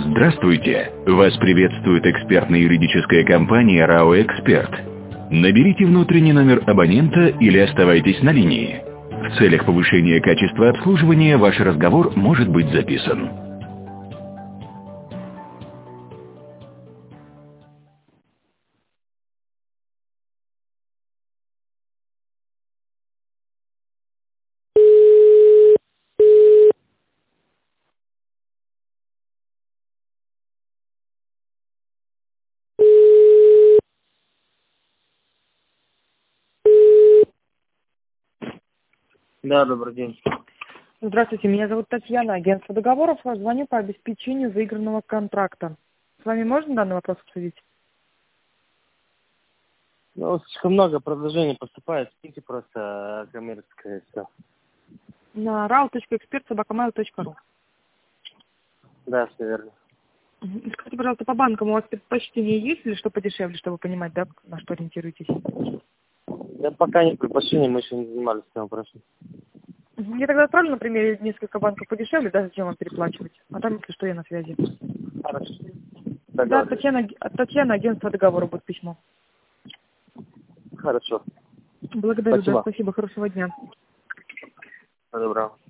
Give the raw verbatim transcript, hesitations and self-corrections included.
Здравствуйте! Вас приветствует экспертно-юридическая компания РАО «Эксперт». Наберите внутренний номер абонента или оставайтесь на линии. В целях повышения качества обслуживания ваш разговор может быть записан. Да, добрый день. Здравствуйте, меня зовут Татьяна, агентство договоров. Звоню по обеспечению выигранного контракта. С вами можно данный вопрос обсудить? Ну, слишком много предложений поступает, скиньте просто э, коммерческое все. На рау точка эксперт собака mail точка ру. Да, все верно. Мгм. Скажите, пожалуйста, по банкам у вас предпочтение есть или что подешевле, чтобы понимать, да, на что ориентируетесь? Я пока не предпочтение, мы еще не занимались этим вопросом. Мгм. Я тогда отправлю, например, несколько банков подешевле, да, зачем вам переплачивать? А там, если что, я на связи. Хорошо. Да, Договорились. Татьяна, от Татьяны, агентство договора будет письмо. Хорошо. Благодарю, да, Спасибо. спасибо, хорошего дня. Всего доброго.